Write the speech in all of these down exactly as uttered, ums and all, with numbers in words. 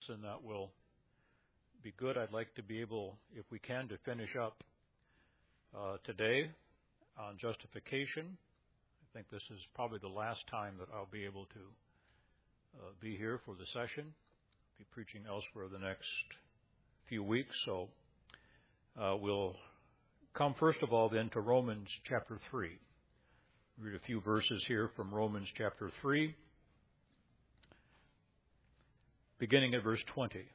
and that will be good. I'd like to be able, if we can, to finish up uh, today on justification. I think this is probably the last time that I'll be able to uh, be here for the session. I'll be preaching elsewhere the next few weeks, so uh, we'll come first of all then to Romans chapter three. Read a few verses here from Romans chapter three, beginning at verse twenty.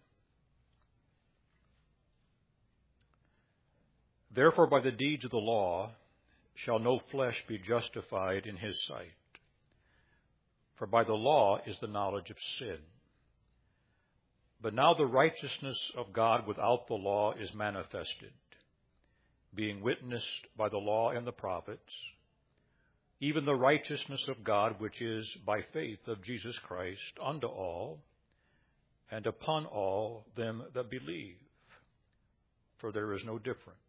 Therefore, by the deeds of the law shall no flesh be justified in his sight. For by the law is the knowledge of sin. But now the righteousness of God without the law is manifested, being witnessed by the law and the prophets, even the righteousness of God which is by faith of Jesus Christ unto all, and upon all them that believe. For there is no difference.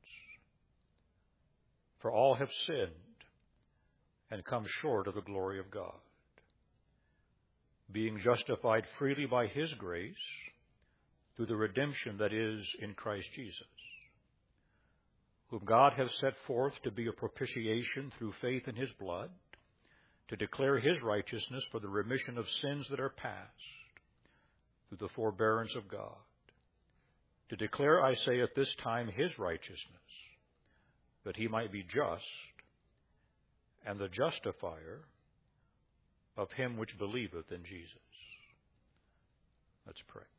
For all have sinned and come short of the glory of God, being justified freely by his grace through the redemption that is in Christ Jesus, whom God hath set forth to be a propitiation through faith in his blood, to declare his righteousness for the remission of sins that are past, through the forbearance of God, to declare, I say, at this time his righteousness, that he might be just and the justifier of him which believeth in Jesus. Let's pray.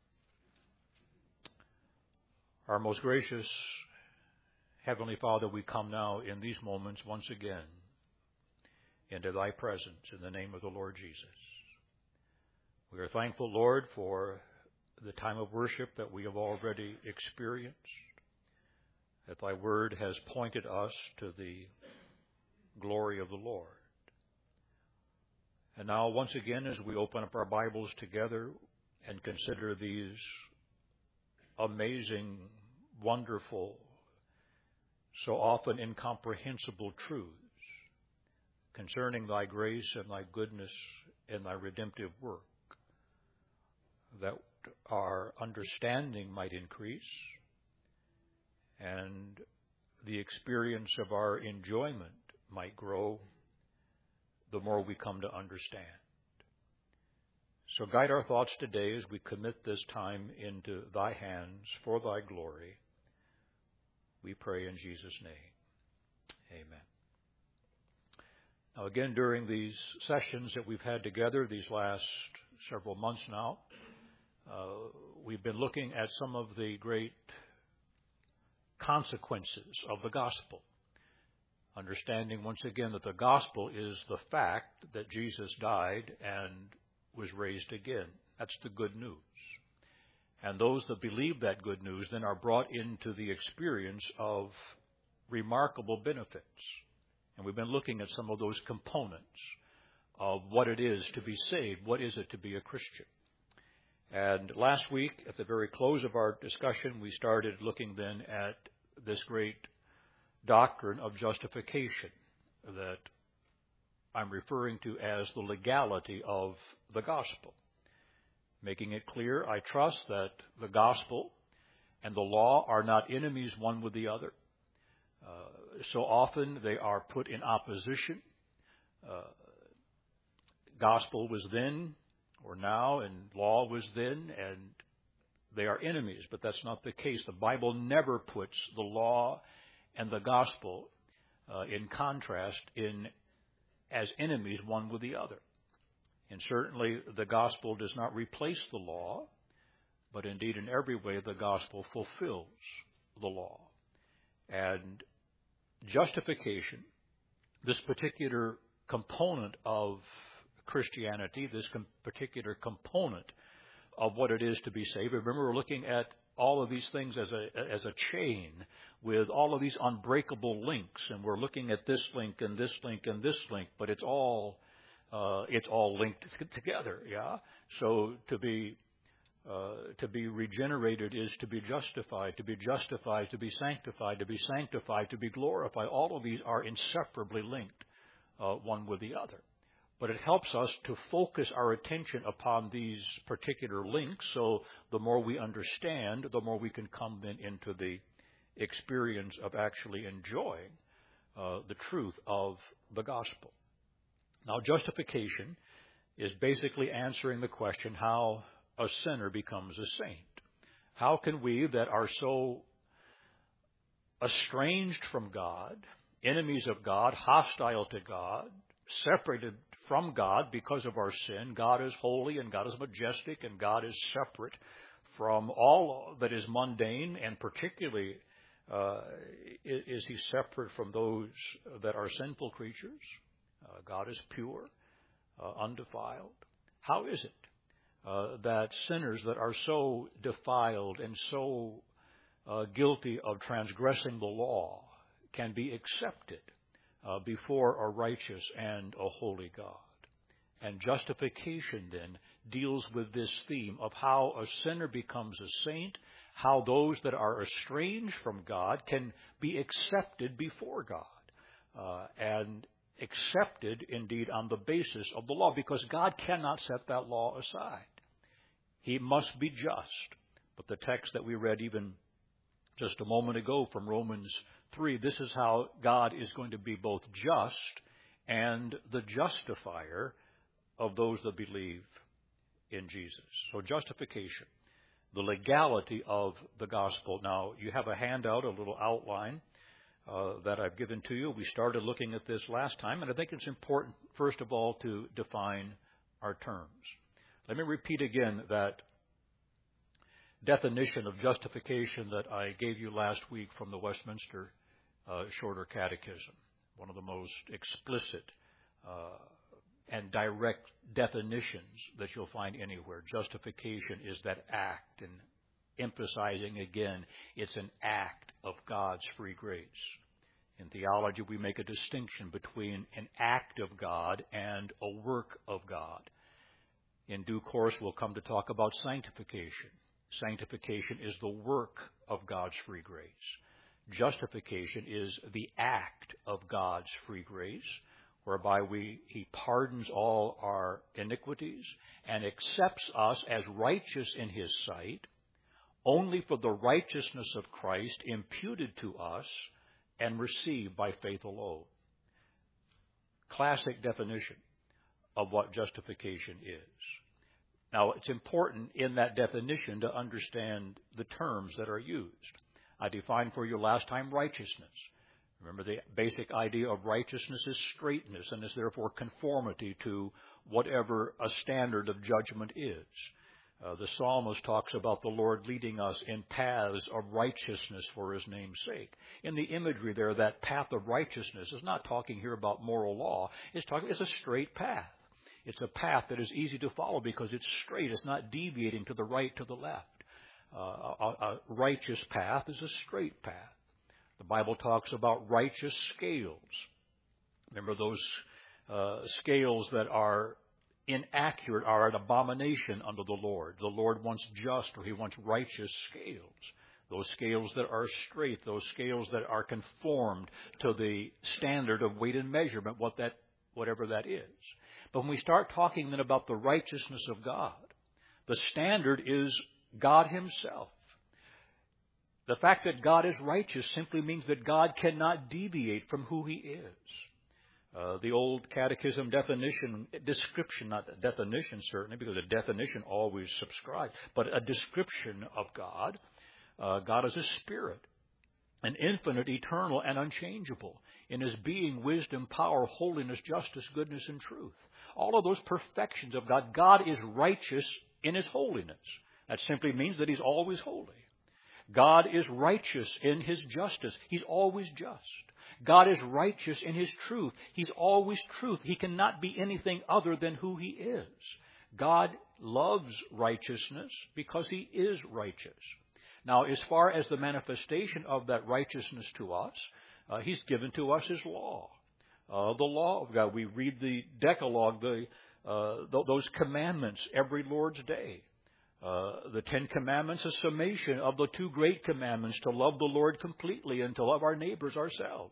Our most gracious Heavenly Father, we come now in these moments once again into thy presence in the name of the Lord Jesus. We are thankful, Lord, for the time of worship that we have already experienced, that thy word has pointed us to the glory of the Lord. And now, once again, as we open up our Bibles together and consider these amazing, wonderful, so often incomprehensible truths concerning thy grace and thy goodness and thy redemptive work, that our understanding might increase and the experience of our enjoyment might grow the more we come to understand. So guide our thoughts today as we commit this time into thy hands for thy glory. We pray in Jesus' name. Amen. Now again, during these sessions that we've had together these last several months now, uh, we've been looking at some of the great consequences of the gospel, understanding once again that the gospel is the fact that Jesus died and was raised again. That's the good news. And those that believe that good news then are brought into the experience of remarkable benefits. And we've been looking at some of those components of what it is to be saved. What is it to be a Christian? And last week, at the very close of our discussion, we started looking then at this great doctrine of justification that I'm referring to as the legality of the gospel. Making it clear, I trust, that the gospel and the law are not enemies one with the other. Uh, so often they are put in opposition. Uh, gospel was then or now, and law was then, and they are enemies, but that's not the case. The Bible never puts the law and the gospel uh, in contrast in as enemies one with the other. And certainly the gospel does not replace the law, but indeed in every way the gospel fulfills the law. And justification, this particular component of Christianity, this com- particular component of what it is to be saved. Remember, we're looking at all of these things as a as a chain with all of these unbreakable links, and we're looking at this link and this link and this link, but it's all uh, it's all linked together. Yeah. So to be uh, to be regenerated is to be justified. To be justified, to be sanctified. To be sanctified, to be glorified. All of these are inseparably linked, uh, one with the other. but it helps us to focus our attention upon these particular links, so the more we understand, the more we can come then into the experience of actually enjoying uh, the truth of the gospel. Now, justification is basically answering the question how a sinner becomes a saint. How can we that are so estranged from God, enemies of God, hostile to God, separated from God because of our sin? God is holy and God is majestic and God is separate from all that is mundane, and particularly uh, is he separate from those that are sinful creatures. Uh, God is pure, uh, undefiled. How is it uh, that sinners that are so defiled and so uh, guilty of transgressing the law can be accepted uh, before a righteous and a holy God? And justification then deals with this theme of how a sinner becomes a saint, how those that are estranged from God can be accepted before God, uh, and accepted indeed on the basis of the law, because God cannot set that law aside. He must be just. But the text that we read even just a moment ago from Romans three, this is how God is going to be both just and the justifier of those that believe in Jesus. So justification, the legality of the gospel. Now, you have a handout, a little outline uh, that I've given to you. We started looking at this last time, and I think it's important, first of all, to define our terms. Let me repeat again that definition of justification that I gave you last week from the Westminster uh, Shorter Catechism, one of the most explicit uh, and direct definitions that you'll find anywhere. Justification is that act, and emphasizing again, it's an act of God's free grace. In theology, we make a distinction between an act of God and a work of God. In due course, we'll come to talk about sanctification. Sanctification is the work of God's free grace. Justification is the act of God's free grace, whereby we, He pardons all our iniquities and accepts us as righteous in His sight, only for the righteousness of Christ imputed to us and received by faith alone. Classic definition of what justification is. Now, it's important in that definition to understand the terms that are used. I defined for you last time righteousness. Remember, the basic idea of righteousness is straightness, and is therefore conformity to whatever a standard of judgment is. Uh, the psalmist talks about the Lord leading us in paths of righteousness for His name's sake. In the imagery there, that path of righteousness is not talking here about moral law. It's talking, it's a straight path. It's a path that is easy to follow because it's straight. It's not deviating to the right, to the left. Uh, a, a righteous path is a straight path. The Bible talks about righteous scales. Remember, those uh, scales that are inaccurate are an abomination unto the Lord. The Lord wants just, or He wants righteous scales. Those scales that are straight, those scales that are conformed to the standard of weight and measurement, what that, whatever that is. But when we start talking then about the righteousness of God, the standard is God Himself. The fact that God is righteous simply means that God cannot deviate from who He is. Uh, the old catechism definition, description, not a definition certainly, because a definition always subscribes, but a description of God. Uh, God is a spirit, an infinite, eternal, and unchangeable in His being, wisdom, power, holiness, justice, goodness, and truth. All of those perfections of God. God is righteous in His holiness. That simply means that He's always holy. God is righteous in His justice. He's always just. God is righteous in His truth. He's always truth. He cannot be anything other than who He is. God loves righteousness because He is righteous. Now, as far as the manifestation of that righteousness to us, uh, He's given to us His law. Uh, the law of God. We read the Decalogue, the, uh, th- those commandments every Lord's Day. Uh, the Ten Commandments, a summation of the two great commandments, to love the Lord completely and to love our neighbors ourselves.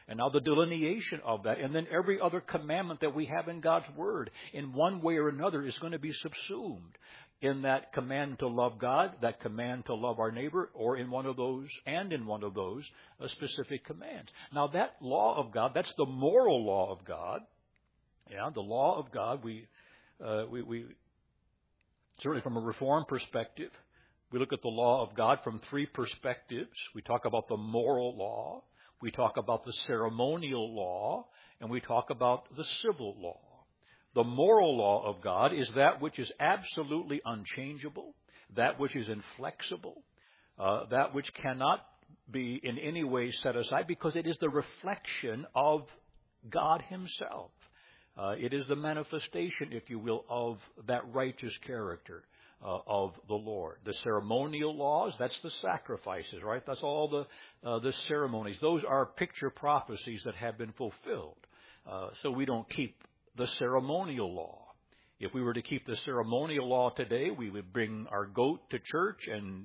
And now the delineation of that, and then every other commandment that we have in God's Word, in one way or another, is going to be subsumed in that command to love God, that command to love our neighbor, or in one of those, and in one of those uh, specific commands. Now that law of God, that's the moral law of God. Yeah, the law of God, we, uh, we, we, certainly from a Reformed perspective, we look at the law of God from three perspectives. We talk about the moral law, we talk about the ceremonial law, and we talk about the civil law. The moral law of God is that which is absolutely unchangeable, that which is inflexible, uh, that which cannot be in any way set aside because it is the reflection of God Himself. Uh, it is the manifestation, if you will, of that righteous character uh, of the Lord. The ceremonial laws, that's the sacrifices, right? That's all the uh, the ceremonies. Those are picture prophecies that have been fulfilled. Uh, so we don't keep the ceremonial law. If we were to keep the ceremonial law today, we would bring our goat to church and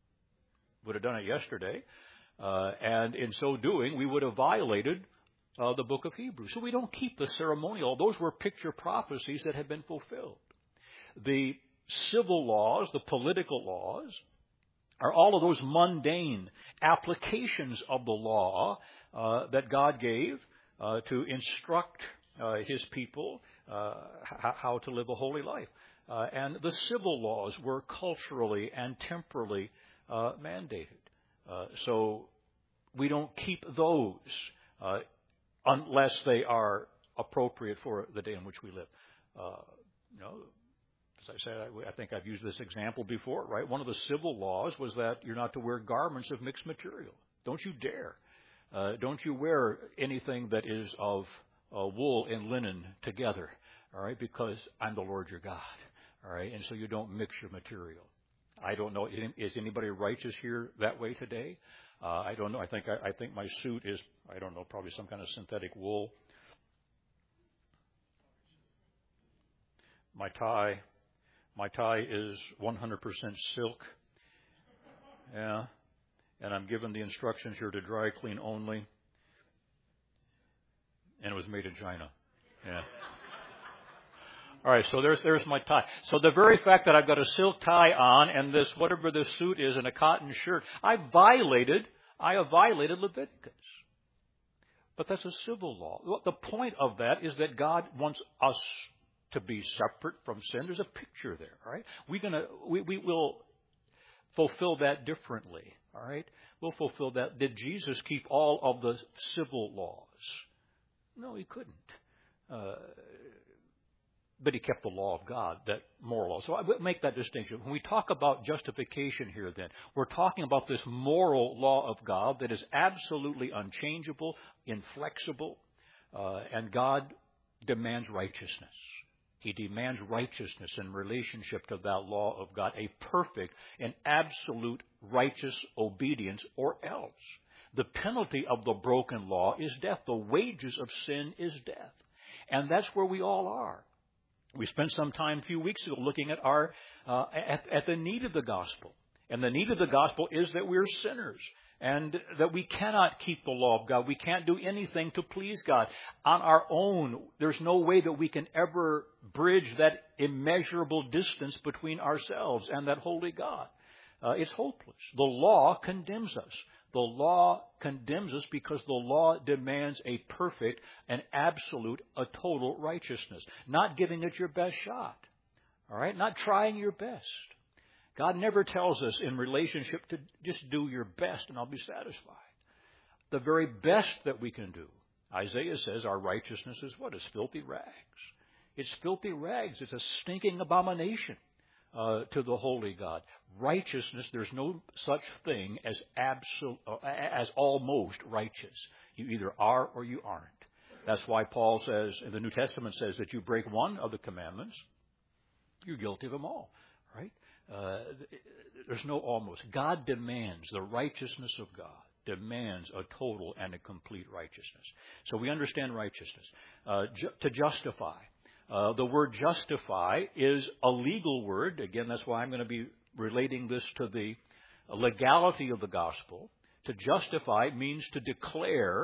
would have done it yesterday. Uh, and in so doing, we would have violated Uh, the book of Hebrews. So we don't keep the ceremonial. Those were picture prophecies that had been fulfilled. The civil laws, the political laws, are all of those mundane applications of the law uh, that God gave uh, to instruct uh, His people uh, h- how to live a holy life. Uh, and the civil laws were culturally and temporally uh, mandated. Uh, so we don't keep those Uh, unless they are appropriate for the day in which we live. Uh, you know, as I said, I, I think I've used this example before, right? One of the civil laws was that you're not to wear garments of mixed material. Don't you dare. Uh, don't you wear anything that is of uh, wool and linen together, all right? Because I'm the Lord your God, all right? And so you don't mix your material. I don't know, is anybody righteous here that way today? Uh, I don't know. I think I, I think my suit is, I don't know, probably some kind of synthetic wool. My tie, my tie is one hundred percent silk. Yeah, and I'm given the instructions here to dry clean only. And it was made in China. Yeah. All right, so there's there's my tie. So the very fact that I've got a silk tie on and this whatever this suit is and a cotton shirt, I violated I have violated Leviticus. But that's a civil law. The point of that is that God wants us to be separate from sin. There's a picture there, all right? We're gonna we, we will fulfill that differently, all right? We'll fulfill that. Did Jesus keep all of the civil laws? No, He couldn't. Uh, But He kept the law of God, that moral law. So I would make that distinction. When we talk about justification here then, we're talking about this moral law of God that is absolutely unchangeable, inflexible, uh, and God demands righteousness. He demands righteousness in relationship to that law of God, a perfect and absolute righteous obedience, or else. The penalty of the broken law is death. The wages of sin is death. And that's where we all are. We spent some time a few weeks ago looking at our uh, at, at the need of the gospel. And the need of the gospel is that we're sinners and that we cannot keep the law of God. We can't do anything to please God. On our own, there's no way that we can ever bridge that immeasurable distance between ourselves and that holy God. Uh, it's hopeless. The law condemns us. The law condemns us because the law demands a perfect and absolute, a total righteousness. Not giving it your best shot. All right? Not trying your best. God never tells us in relationship to just do your best and I'll be satisfied. The very best that we can do. Isaiah says our righteousness is what? It's filthy rags. It's filthy rags. It's a stinking abomination. Uh, to the holy God. Righteousness, there's no such thing as absolute, uh, as almost righteous. You either are or you aren't. That's why Paul says, and the New Testament says, that you break one of the commandments, you're guilty of them all. Right? Uh, there's no almost. God demands, the righteousness of God demands a total and a complete righteousness. So we understand righteousness. Uh, ju- to justify. Uh, the word justify is a legal word. Again, that's why I'm going to be relating this to the legality of the gospel. To justify means to declare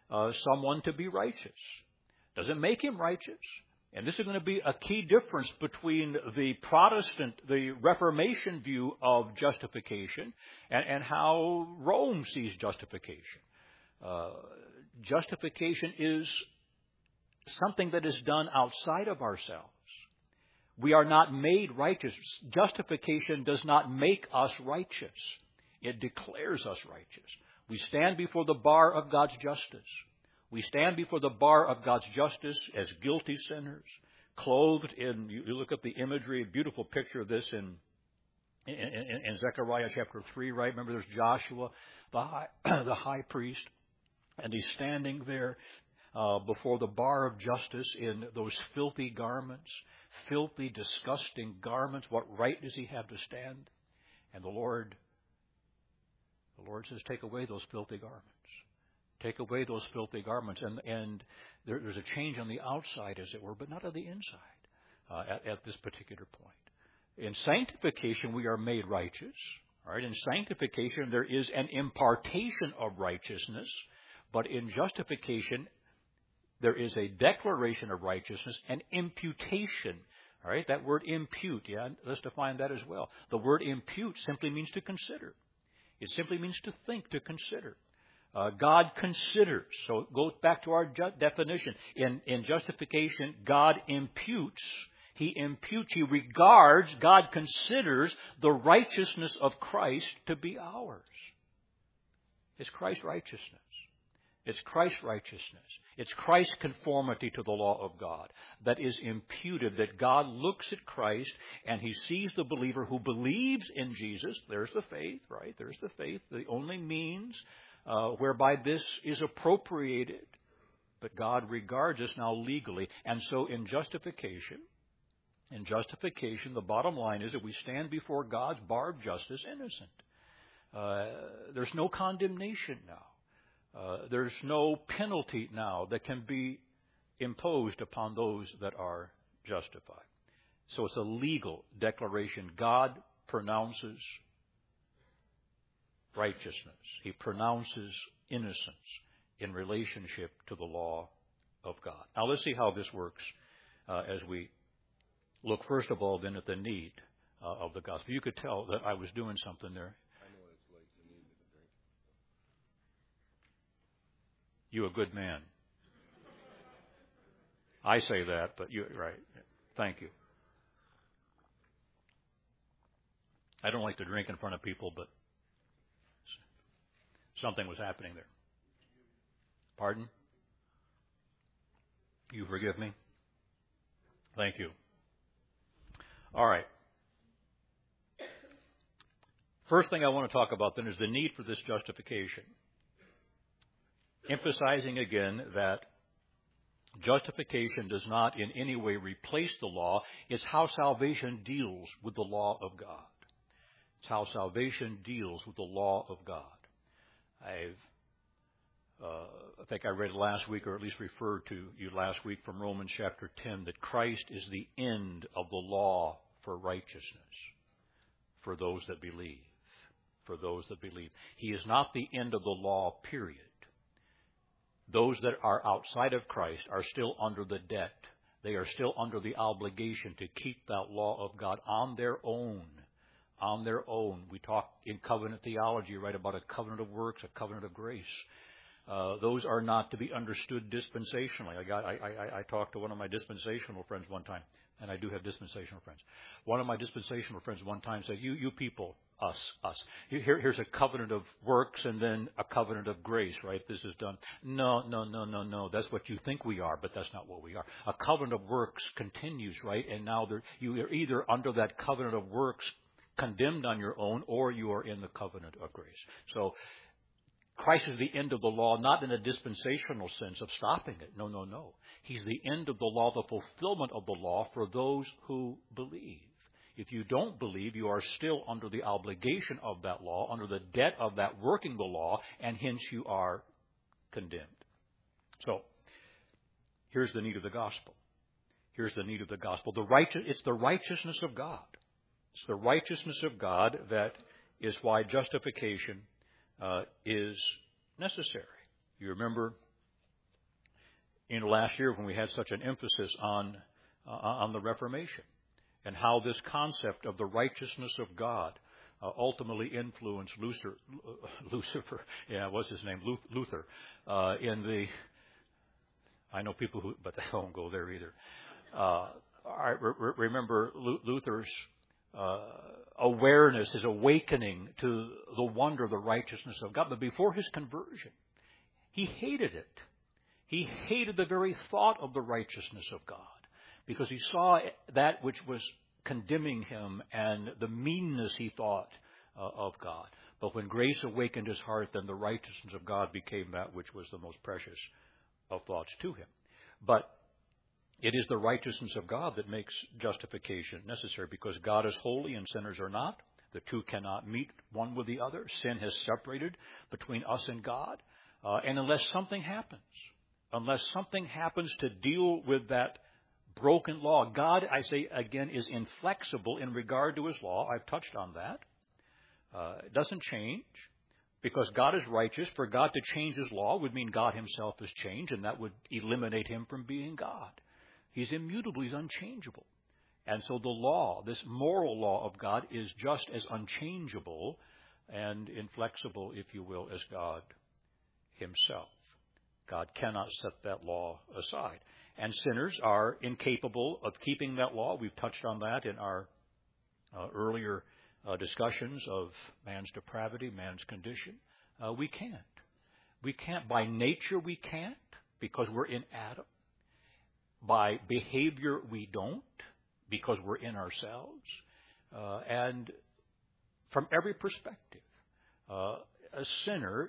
uh, someone to be righteous. Doesn't make him righteous. And this is going to be a key difference between the Protestant, the Reformation view of justification and, and how Rome sees justification. Uh, justification is something that is done outside of ourselves. We are not made righteous. Justification does not make us righteous. It declares us righteous. We stand before the bar of God's justice. We stand before the bar of God's justice as guilty sinners, clothed in, you look at the imagery, a beautiful picture of this in, in, in, in Zechariah chapter three, right? Remember there's Joshua, the high, the high priest, and he's standing there uh, before the bar of justice in those filthy garments, filthy, disgusting garments. What right does he have to stand? And the Lord, the Lord says, take away those filthy garments. Take away those filthy garments. And, and there, there's a change on the outside, as it were, but not on the inside uh, at, at this particular point. In sanctification, we are made righteous. All right? In sanctification, there is an impartation of righteousness. But in justification, there is a declaration of righteousness and imputation. All right? That word impute, yeah, let's define that as well. The word impute simply means to consider. It simply means to think, to consider. Uh, God considers. So it goes back to our ju- definition. In, in justification, God imputes. He imputes, He regards, God considers the righteousness of Christ to be ours. It's Christ's righteousness. It's Christ's righteousness. It's Christ's conformity to the law of God that is imputed, that God looks at Christ and He sees the believer who believes in Jesus. There's the faith, right? There's the faith, the only means Uh, whereby this is appropriated. But God regards us now legally. And so in justification, in justification, the bottom line is that we stand before God's bar of justice innocent. Uh, there's no condemnation now. Uh, there's no penalty now that can be imposed upon those that are justified. So it's a legal declaration. God pronounces righteousness. He pronounces innocence in relationship to the law of God. Now let's see how this works uh, as we look first of all then at the need uh, of the gospel. You could tell that I was doing something there. I know it's late. You need a drink. You a good man. I say that, but you right. Thank you. I don't like to drink in front of people, but something was happening there. Pardon? You forgive me? Thank you. All right. First thing I want to talk about then is the need for this justification. Emphasizing again that justification does not in any way replace the law. It's how salvation deals with the law of God. It's how salvation deals with the law of God. I've, uh, I think I read last week, or at least referred to you last week from Romans chapter ten, that Christ is the end of the law for righteousness for those that believe. For those that believe. He is not the end of the law, period. Those that are outside of Christ are still under the debt. They are still under the obligation to keep that law of God on their own. On their own. We talk in covenant theology, right, about a covenant of works, a covenant of grace. Uh, those are not to be understood dispensationally. I, got, I, I, I talked to one of my dispensational friends one time, and I do have dispensational friends. One of my dispensational friends one time said, you, you people, us, us, here, here's a covenant of works and then a covenant of grace, right? This is done. No, no, no, no, no. That's what you think we are, but that's not what we are. A covenant of works continues, right? And now there, you are either under that covenant of works condemned on your own, or you are in the covenant of grace. So Christ is the end of the law, not in a dispensational sense of stopping it. No, no, no. He's the end of the law, the fulfillment of the law for those who believe. If you don't believe, you are still under the obligation of that law, under the debt of that working the law, and hence you are condemned. So here's the need of the gospel. Here's the need of the gospel. The righteous, it's the righteousness of God. It's the righteousness of God that is why justification uh, is necessary. You remember you know, last year when we had such an emphasis on uh, on the Reformation and how this concept of the righteousness of God uh, ultimately influenced Lucifer, Lucifer, yeah, what's his name, Luther, uh, in the, I know people who, but they won't go there either. Uh, I re- remember Luther's uh, awareness, his awakening to the wonder of the righteousness of God. But before his conversion, he hated it. He hated the very thought of the righteousness of God because he saw that which was condemning him and the meanness he thought uh, of God. But when grace awakened his heart, then the righteousness of God became that which was the most precious of thoughts to him. But it is the righteousness of God that makes justification necessary because God is holy and sinners are not. The two cannot meet one with the other. Sin has separated between us and God. Uh, and unless something happens, unless something happens to deal with that broken law, God, I say again, is inflexible in regard to his law. I've touched on that. Uh, it doesn't change because God is righteous. For God to change his law would mean God himself is changed, and that would eliminate him from being God. He's immutable. He's unchangeable. And so the law, this moral law of God, is just as unchangeable and inflexible, if you will, as God himself. God cannot set that law aside. And sinners are incapable of keeping that law. We've touched on that in our uh, earlier uh, discussions of man's depravity, man's condition. Uh, we can't. We can't. By nature, we can't because we're in Adam. By behavior, we don't because we're in ourselves. Uh, and from every perspective, uh, a sinner,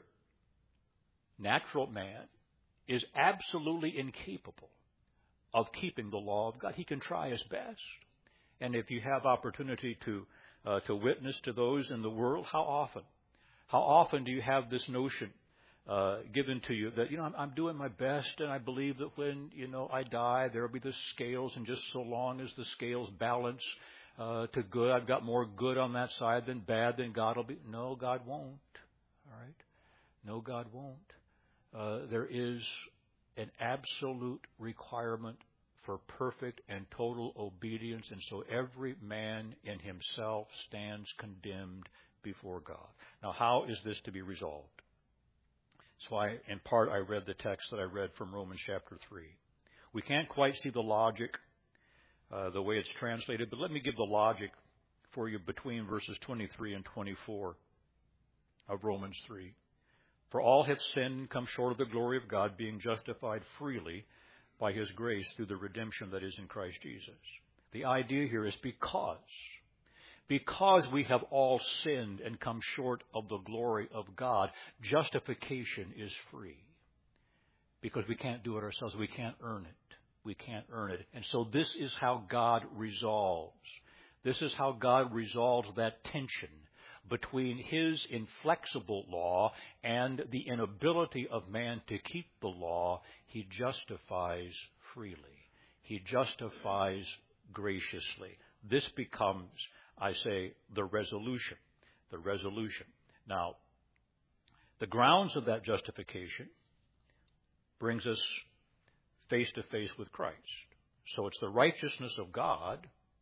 natural man, is absolutely incapable of keeping the law of God. He can try his best. And if you have opportunity to uh, to witness to those in the world, how often? How often do you have this notion uh, given to you that, you know, I'm, I'm doing my best and I believe that when, you know, I die, there will be the scales, and just so long as the scales balance uh, to good, I've got more good on that side than bad, then God will be. No, God won't. All right? No, God won't. Uh, there is an absolute requirement for perfect and total obedience, and so every man in himself stands condemned before God. Now, how is this to be resolved? That's why, in part, I read the text that I read from Romans chapter three. We can't quite see the logic, uh, the way it's translated, but let me give the logic for you between verses twenty-three and twenty-four of Romans three. For all have sinned and come short of the glory of God, being justified freely by his grace through the redemption that is in Christ Jesus. The idea here is because, because we have all sinned and come short of the glory of God, justification is free. Because we can't do it ourselves. We can't earn it. We can't earn it. And so this is how God resolves. This is how God resolves that tension between his inflexible law and the inability of man to keep the law. He justifies freely. He justifies graciously. This becomes, I say, the resolution. The resolution. Now, the grounds of that justification brings us face to face with Christ. So it's the righteousness of God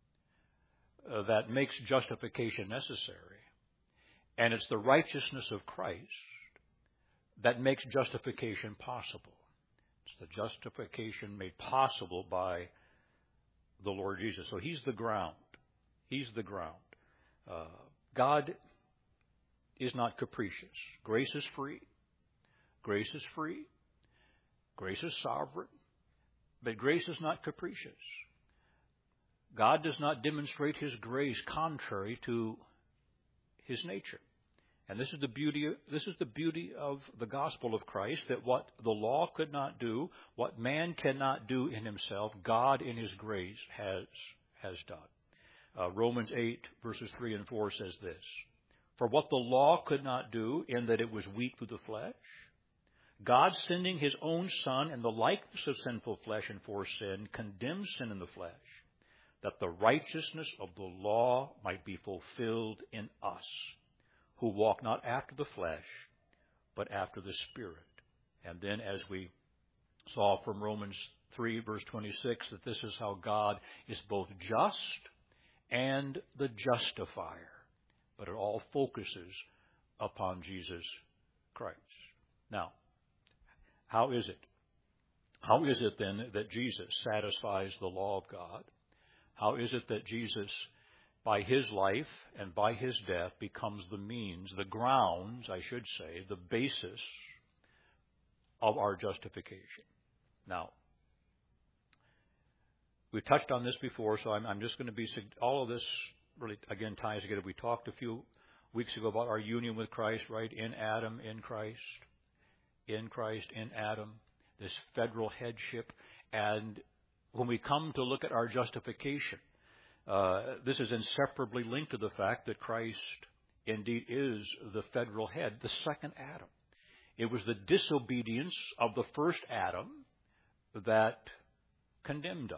uh, that makes justification necessary. And it's the righteousness of Christ that makes justification possible. It's the justification made possible by the Lord Jesus. So he's the ground. He's the ground. Uh, God is not capricious. Grace is free. Grace is free. Grace is sovereign. But grace is not capricious. God does not demonstrate his grace contrary to his nature. And this is the beauty this is the beauty of the gospel of Christ, that what the law could not do, what man cannot do in himself, God in his grace has has done. Uh, Romans eight, verses three and four says this: For what the law could not do, in that it was weak through the flesh, God, sending his own Son in the likeness of sinful flesh and for sin, condemned sin in the flesh, that the righteousness of the law might be fulfilled in us, who walk not after the flesh, but after the Spirit. And then as we saw from Romans three, verse twenty-six, that this is how God is both just and the justifier. But it all focuses upon Jesus Christ. Now, how is it? How is it then that Jesus satisfies the law of God? How is it that Jesus, by his life and by his death, becomes the means, the grounds, I should say, the basis of our justification? Now, we've touched on this before, so I'm, I'm just going to be, all of this really, again, ties together. We talked a few weeks ago about our union with Christ, right? In Adam, in Christ. In Christ, in Adam. This federal headship. And when we come to look at our justification, uh, this is inseparably linked to the fact that Christ indeed is the federal head, the second Adam. It was the disobedience of the first Adam that condemned us.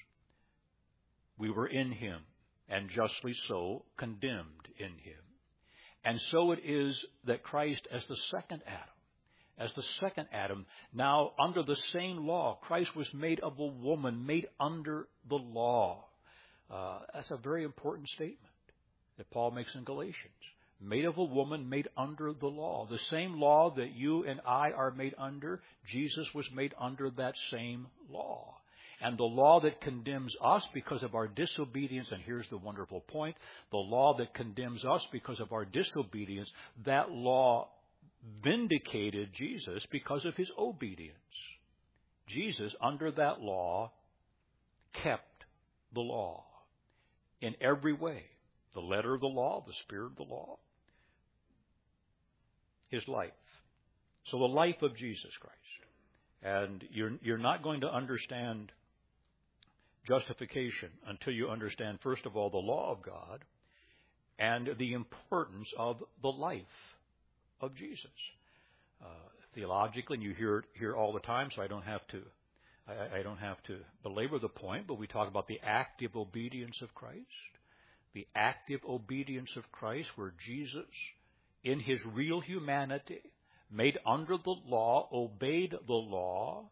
We were in him, and justly so, condemned in him. And so it is that Christ, as the second Adam, as the second Adam, now under the same law, Christ was made of a woman, made under the law. Uh, that's a very important statement that Paul makes in Galatians. Made of a woman, made under the law. The same law that you and I are made under, Jesus was made under that same law. And the law that condemns us because of our disobedience, and here's the wonderful point, the law that condemns us because of our disobedience, that law vindicated Jesus because of his obedience. Jesus, under that law, kept the law in every way. The letter of the law, the spirit of the law, his life. So the life of Jesus Christ. And you're, you're not going to understand justification until you understand, first of all, the law of God and the importance of the life of Jesus. Uh, theologically, and you hear it here all the time, so I don't have to I, I don't have to belabor the point, but we talk about the active obedience of Christ. The active obedience of Christ, where Jesus, in his real humanity, made under the law, obeyed the law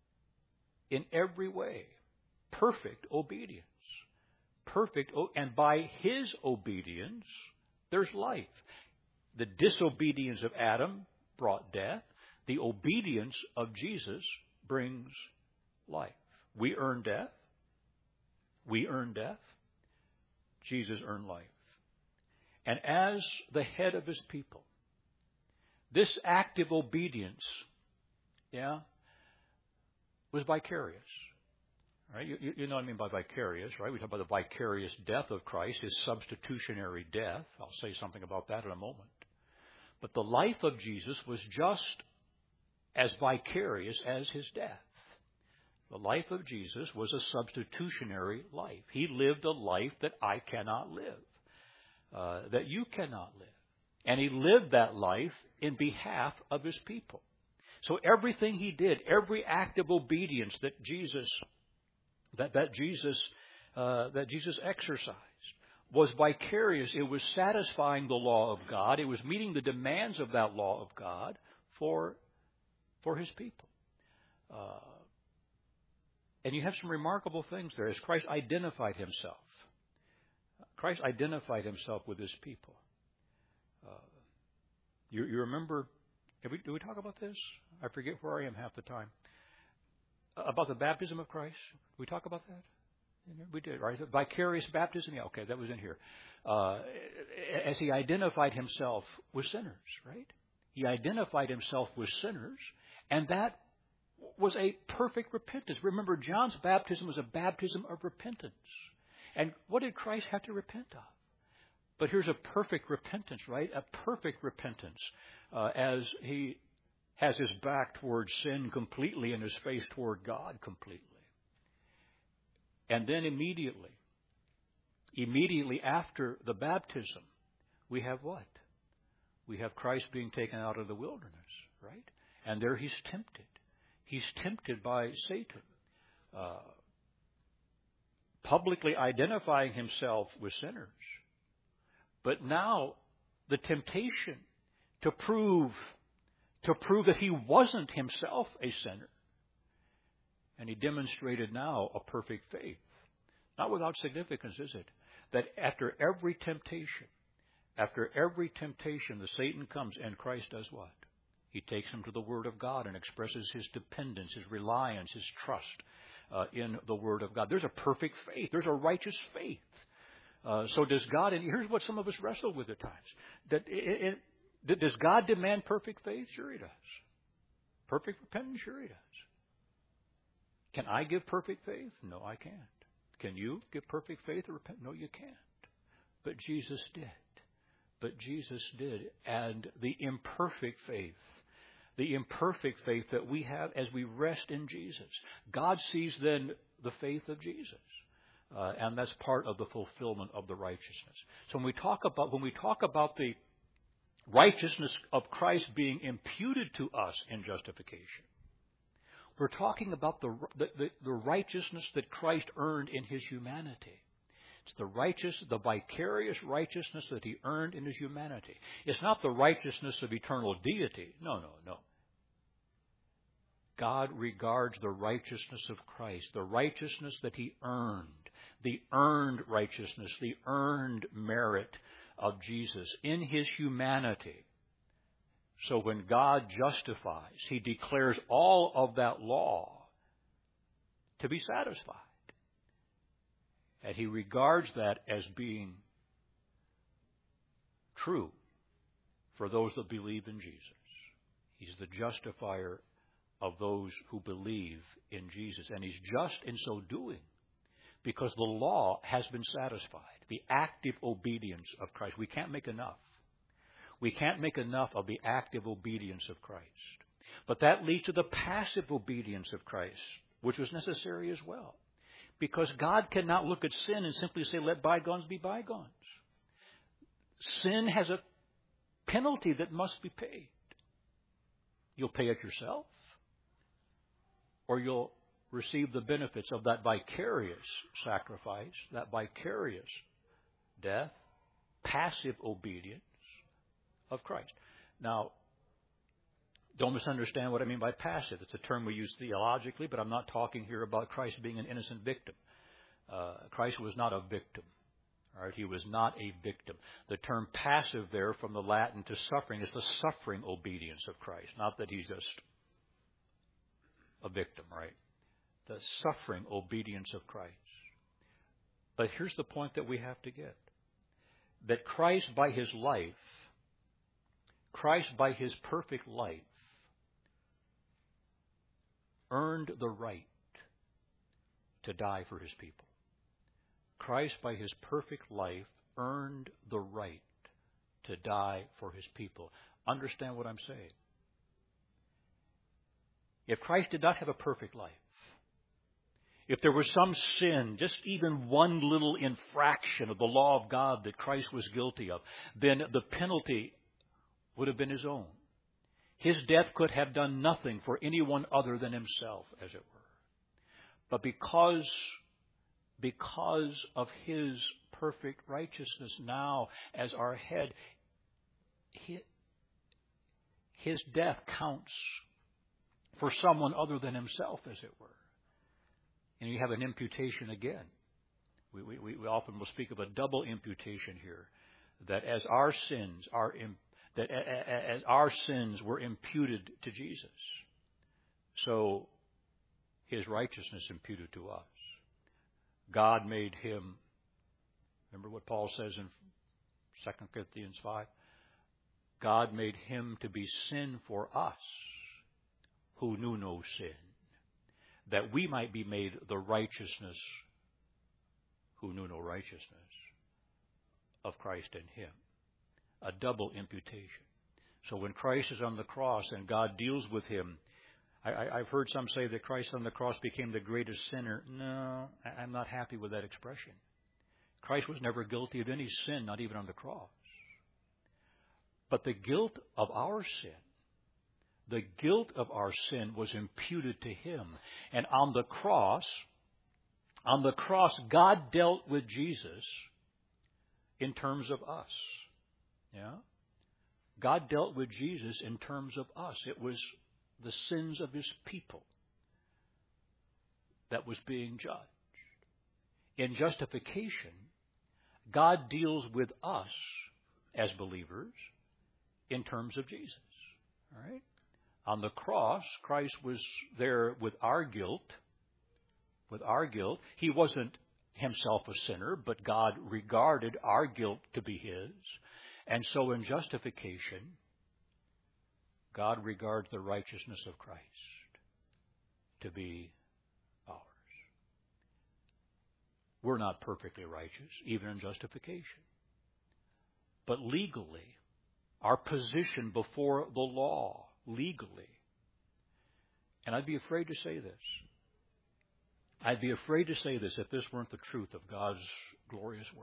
in every way. Perfect obedience. Perfect, and by his obedience, there's life. The disobedience of Adam brought death. The obedience of Jesus brings life. We earn death. We earn death. Jesus earned life. And as the head of his people, this active obedience, yeah, was vicarious. Right? You, you know what I mean by vicarious, right? We talk about the vicarious death of Christ, his substitutionary death. I'll say something about that in a moment. But the life of Jesus was just as vicarious as his death. The life of Jesus was a substitutionary life. He lived a life that I cannot live, uh, that you cannot live. And he lived that life in behalf of his people. So everything he did, every act of obedience that Jesus that that Jesus uh, that Jesus exercised was vicarious. It was satisfying the law of God. It was meeting the demands of that law of God for for his people. Uh, and you have some remarkable things there as Christ identified himself. Christ identified himself with his people. Uh, you, you remember? Have we, do we talk about this? I forget where I am half the time. About the baptism of Christ? We talk about that? We did, right? Vicarious baptism? Yeah, okay, that was in here. Uh, as he identified himself with sinners, right? He identified himself with sinners, and that was a perfect repentance. Remember, John's baptism was a baptism of repentance. And what did Christ have to repent of? But here's a perfect repentance, right? A perfect repentance uh, as he has his back towards sin completely and his face toward God completely. And then immediately, immediately after the baptism, we have what? We have Christ being taken out of the wilderness, right? And there he's tempted. He's tempted by Satan, uh, publicly identifying himself with sinners. But now the temptation to prove to prove that he wasn't himself a sinner And he demonstrated now a perfect faith. Not without significance, is it? That after every temptation, after every temptation, the Satan comes and Christ does what? He takes him to the Word of God and expresses his dependence, his reliance, his trust uh, in the Word of God. There's a perfect faith. There's a righteous faith. Uh, so does God, and here's what some of us wrestle with at times. That it, it, does God demand perfect faith? Sure he does. Perfect repentance? Sure he does. Can I give perfect faith? No, I can't. Can you give perfect faith or repent? No, you can't. But Jesus did. But Jesus did. And the imperfect faith, the imperfect faith that we have as we rest in Jesus, God sees then the faith of Jesus. Uh, and that's part of the fulfillment of the righteousness. So when we talk about when we talk about the righteousness of Christ being imputed to us in justification, we're talking about the, the, the righteousness that Christ earned in his humanity. It's the righteous, the vicarious righteousness that he earned in his humanity. It's not the righteousness of eternal deity. No, no, no. God regards the righteousness of Christ, the righteousness that he earned, the earned righteousness, the earned merit of Jesus in his humanity. So when God justifies, he declares all of that law to be satisfied. And he regards that as being true for those that believe in Jesus. He's the justifier of those who believe in Jesus. And he's just in so doing because the law has been satisfied. The active obedience of Christ. We can't make enough. We can't make enough of the active obedience of Christ. But that leads to the passive obedience of Christ, which was necessary as well. Because God cannot look at sin and simply say, let bygones be bygones. Sin has a penalty that must be paid. You'll pay it yourself, or you'll receive the benefits of that vicarious sacrifice, that vicarious death, passive obedience of Christ. Now, don't misunderstand what I mean by passive. It's a term we use theologically, but I'm not talking here about Christ being an innocent victim. Uh, Christ was not a victim. All right, he was not a victim. The term passive there from the Latin to suffering is the suffering obedience of Christ, not that he's just a victim, right? The suffering obedience of Christ. But here's the point that we have to get. That Christ by his life, Christ by his perfect life, earned the right to die for his people. Christ, by his perfect life, earned the right to die for his people. Understand what I'm saying? If Christ did not have a perfect life, if there was some sin, just even one little infraction of the law of God that Christ was guilty of, then the penalty would have been his own. His death could have done nothing for anyone other than himself, as it were. But because, because of his perfect righteousness now as our head, his death counts for someone other than himself, as it were. And you have an imputation again. We, we, we often will speak of a double imputation here, that as our sins are imputed, that as our sins were imputed to Jesus, so his righteousness imputed to us. God made him, remember what Paul says in Second Corinthians five? God made him to be sin for us who knew no sin, that we might be made the righteousness who knew no righteousness of Christ in him. A double imputation. So when Christ is on the cross and God deals with him, I, I, I've heard some say that Christ on the cross became the greatest sinner. No, I, I'm not happy with that expression. Christ was never guilty of any sin, not even on the cross. But the guilt of our sin, the guilt of our sin was imputed to him. And on the cross, on the cross, God dealt with Jesus in terms of us. Yeah? God dealt with Jesus in terms of us. It was the sins of his people. that was being judged. In justification, God deals with us as believers in terms of Jesus. All right? On the cross, Christ was there with our guilt. With our guilt. He wasn't himself a sinner, but God regarded our guilt to be his. And so in justification, God regards the righteousness of Christ to be ours. We're not perfectly righteous, even in justification. But legally, our position before the law, legally, and I'd be afraid to say this, I'd be afraid to say this if this weren't the truth of God's glorious word,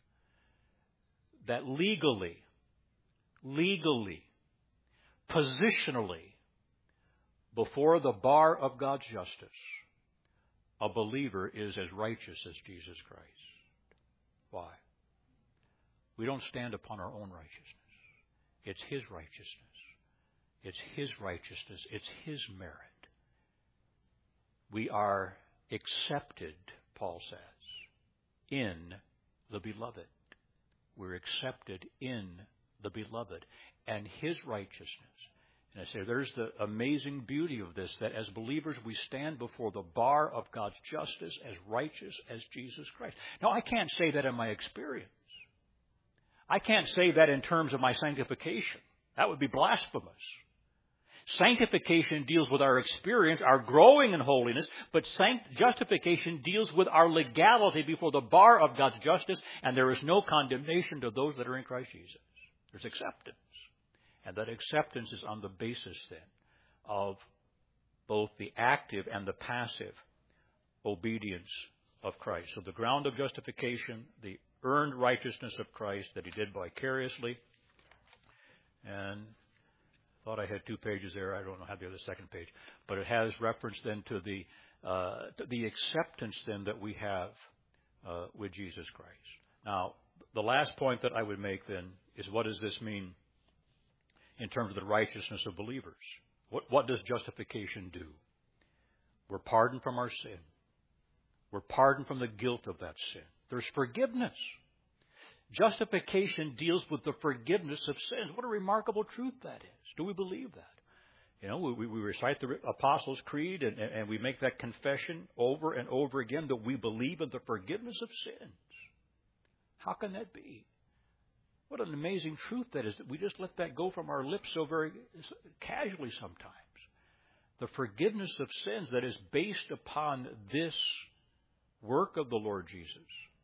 that legally, legally, positionally, before the bar of God's justice, a believer is as righteous as Jesus Christ. Why? We don't stand upon our own righteousness. It's his righteousness. It's his righteousness. It's his merit. We are accepted, Paul says, in the beloved. We're accepted in the beloved and his righteousness. And I say there's the amazing beauty of this, that as believers we stand before the bar of God's justice as righteous as Jesus Christ. Now, I can't say that in my experience. I can't say that in terms of my sanctification. That would be blasphemous. Sanctification deals with our experience, our growing in holiness, but sanct- justification deals with our legality before the bar of God's justice, and there is no condemnation to those that are in Christ Jesus. There's acceptance. And that acceptance is on the basis, then, of both the active and the passive obedience of Christ. So the ground of justification, the earned righteousness of Christ that he did vicariously. And I thought I had two pages there. I don't know how to do the second page. But it has reference then to the uh, to the acceptance then that we have uh, with Jesus Christ. Now, the last point that I would make then is, what does this mean in terms of the righteousness of believers? What, what does justification do? We're pardoned from our sin. We're pardoned from the guilt of that sin. There's forgiveness. Justification deals with the forgiveness of sins. What a remarkable truth that is. Do we believe that? You know, we, we recite the Apostles' Creed and, and we make that confession over and over again that we believe in the forgiveness of sins. How can that be? What an amazing truth that is, that we just let that go from our lips so very casually sometimes. The forgiveness of sins that is based upon this work of the Lord Jesus.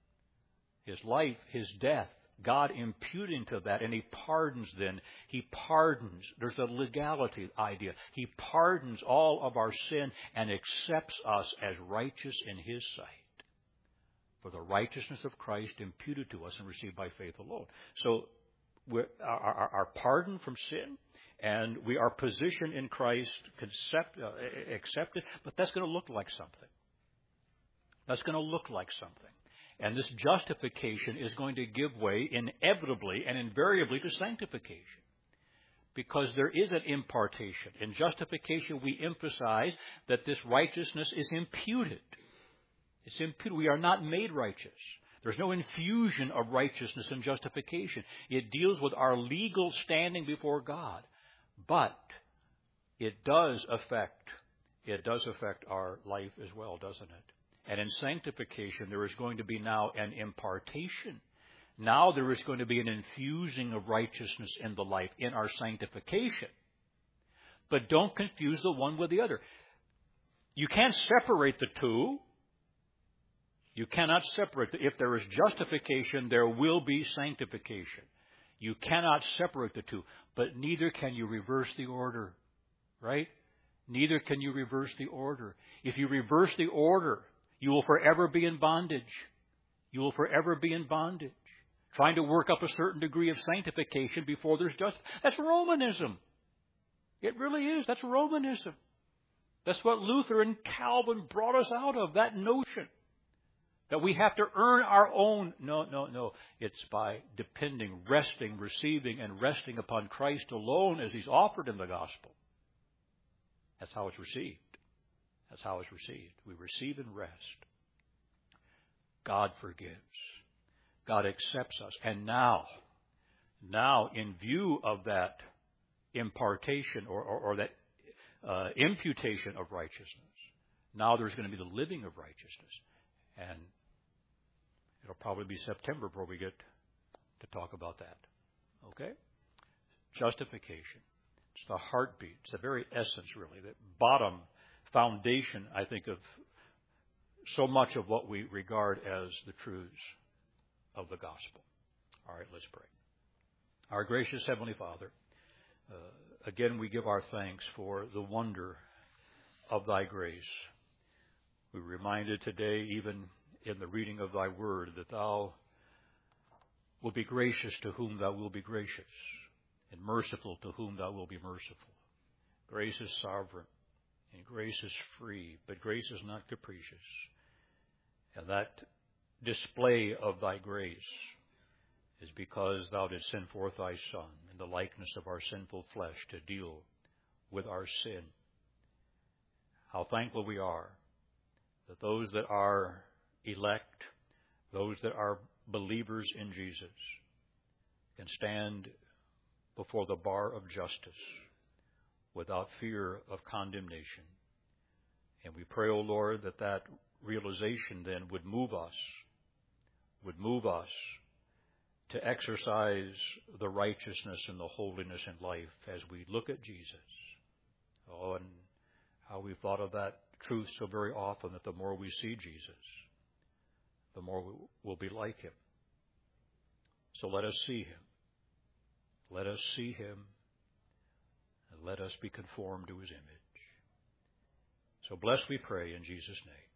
His life, his death, God imputing to that, and he pardons then. He pardons. There's a legality idea. He pardons all of our sin and accepts us as righteous in his sight. For the righteousness of Christ imputed to us and received by faith alone. So we're, our, our, our pardon from sin, and we are positioned in Christ, concept, uh, accepted, but that's going to look like something. That's going to look like something. And this justification is going to give way inevitably and invariably to sanctification. Because there is an impartation. In justification, we emphasize that this righteousness is imputed. It's imputed. We are not made righteous. There's no infusion of righteousness in justification. It deals with our legal standing before God. But it does affect, it does affect our life as well, doesn't it? And in sanctification, there is going to be now an impartation. Now there is going to be an infusing of righteousness in the life in our sanctification. But don't confuse the one with the other. You can't separate the two. You cannot separate. If there is justification, there will be sanctification. You cannot separate the two. But neither can you reverse the order. Right? Neither can you reverse the order. If you reverse the order, you will forever be in bondage. You will forever be in bondage. Trying to work up a certain degree of sanctification before there's justice. That's Romanism. It really is. That's Romanism. That's what Luther and Calvin brought us out of, that notion. That we have to earn our own. No, no, no. It's by depending, resting, receiving, and resting upon Christ alone as he's offered in the gospel. That's how it's received. That's how it's received. We receive and rest. God forgives. God accepts us. And now, now in view of that impartation or, or, or that uh, imputation of righteousness, now there's going to be the living of righteousness. And it'll probably be September before we get to talk about that. Okay? Justification. It's the heartbeat. It's the very essence, really, the bottom foundation, I think, of so much of what we regard as the truths of the gospel. All right, let's pray. Our gracious Heavenly Father, uh, again we give our thanks for the wonder of Thy grace. We're reminded today, even in the reading of Thy word, that Thou will be gracious to whom Thou will be gracious, and merciful to whom Thou will be merciful. Grace is sovereign, and grace is free, but grace is not capricious. And that display of Thy grace is because Thou didst send forth Thy Son in the likeness of our sinful flesh to deal with our sin. How thankful we are that those that are elect, those that are believers in Jesus, can stand before the bar of justice without fear of condemnation. And we pray, O Lord, that that realization then would move us, would move us to exercise the righteousness and the holiness in life as we look at Jesus. Oh, and how we've thought of that truth so very often, that the more we see Jesus, the more we will be like Him. So let us see Him. Let us see Him, and let us be conformed to His image. So bless, we pray, in Jesus' name.